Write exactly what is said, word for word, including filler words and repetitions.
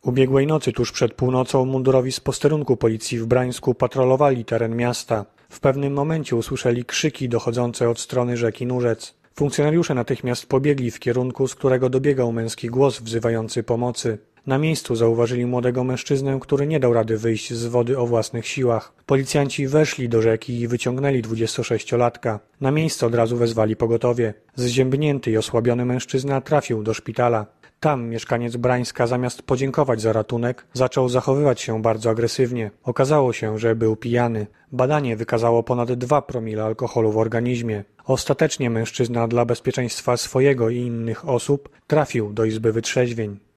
Ubiegłej nocy tuż przed północą mundurowi z posterunku policji w Brańsku patrolowali teren miasta. W pewnym momencie usłyszeli krzyki dochodzące od strony rzeki Nurzec. Funkcjonariusze natychmiast pobiegli w kierunku, z którego dobiegał męski głos wzywający pomocy. Na miejscu zauważyli młodego mężczyznę, który nie dał rady wyjść z wody o własnych siłach. Policjanci weszli do rzeki i wyciągnęli dwudziestosześciolatka. Na miejsce od razu wezwali pogotowie. Zziębnięty i osłabiony mężczyzna trafił do szpitala. Tam mieszkaniec Brańska zamiast podziękować za ratunek, zaczął zachowywać się bardzo agresywnie. Okazało się, że był pijany. Badanie wykazało ponad dwa promile alkoholu w organizmie. Ostatecznie mężczyzna dla bezpieczeństwa swojego i innych osób trafił do izby wytrzeźwień.